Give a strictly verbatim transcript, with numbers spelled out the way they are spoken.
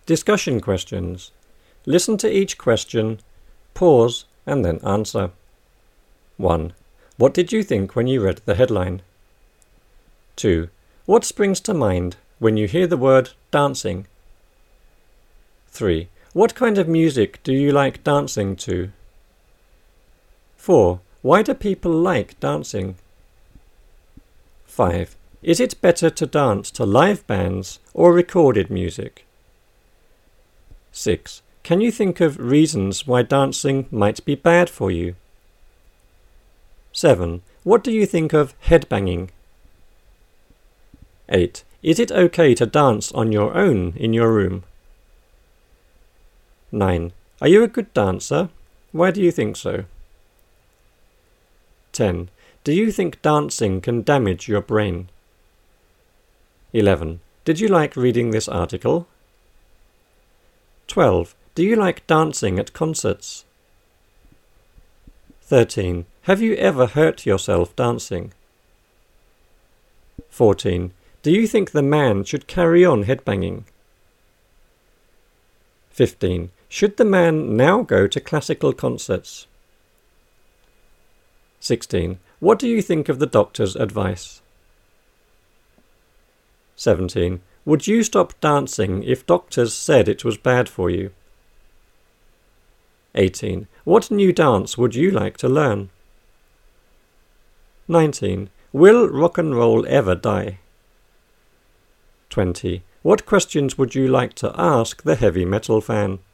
Discussion questions. Listen to each question, pause, and then answer. one. What did you think when you read the headline? two. What springs to mind when you hear the word dancing? three. What kind of music do you like dancing to? four. Why do people like dancing? five. Is it better to dance to live bands or recorded music? six. Can you think of reasons why dancing might be bad for you? seven. What do you think of headbanging? eight. Is it okay to dance on your own in your room? nine. Are you a good dancer? Why do you think so? ten. Do you think dancing can damage your brain? eleven. Did you like reading this article? twelve. Do you like dancing at concerts? thirteen. Have you ever hurt yourself dancing? fourteen. Do you think the man should carry on headbanging? fifteen. Should the man now go to classical concerts? sixteen. What do you think of the doctor's advice? seventeen. Would you stop dancing if doctors said it was bad for you? eighteen. What new dance would you like to learn? nineteen. Will rock and roll ever die? twenty. What questions would you like to ask the heavy metal fan?